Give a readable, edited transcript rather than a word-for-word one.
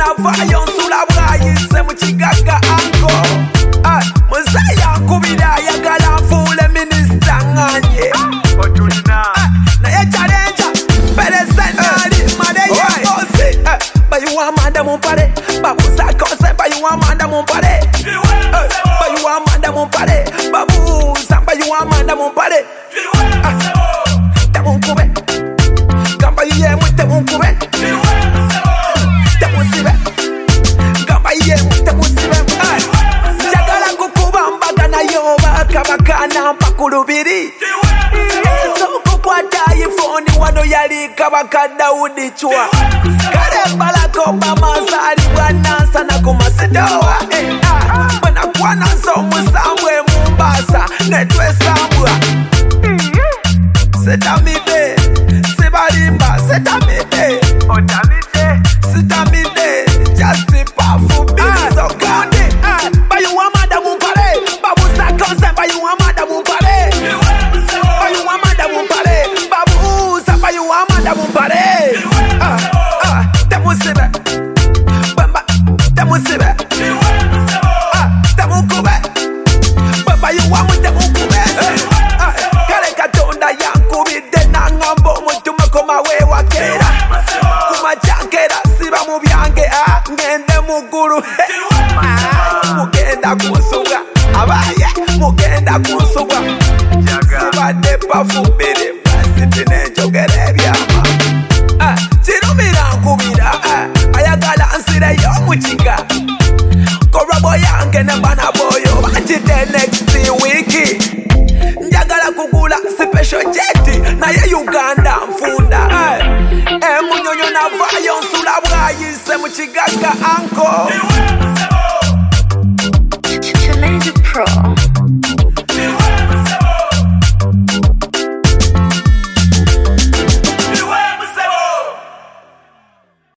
navayo nsula bwayise mu kigaga anko Muzaya nkubira ayagala nfuule minisita nganye naye challenge peresenali madeya kosi bayuwa manda mumpale babuza kose bayuwa manda mumpale bayuwa manda mumpale babuza bayuwa manda mumpale temunkube gamba yemu temunkube temusibe gamba yemu temusibe njagala kukuba mbaga nayo bakabakana mpakulubiri sokukwata ifoni wano yali kabaka Daudi chwa kale Barack Obama zalibwa nansana ku Macedowa bana kwana nso musambwe Mombasa netwesambwa setamide sibalimba setamide otamide sitamide just pafu bili so kande bayuwa manda mumpale babuza konse bayuwa manda mumpale bayuwa manda mumpale babuza bayuwa manda mumpale temusibe bamba temusibe temukube bayuwa mutemukube kale katonda yankubidde nangamba omutima komawe wakera kumajankera siba mu byange ngende muggulu mugenda kunsuga abaye mugenda kunsuga sibadde pafubire basiti nenjogera ebyama kirumira nkubira ayagala nsireyo mukiga korabo yange nebana boyo bakite next week njagala kugula special jet naye Uganda nfunda emunyonyo navayo nsula bwayise mu kigaga anko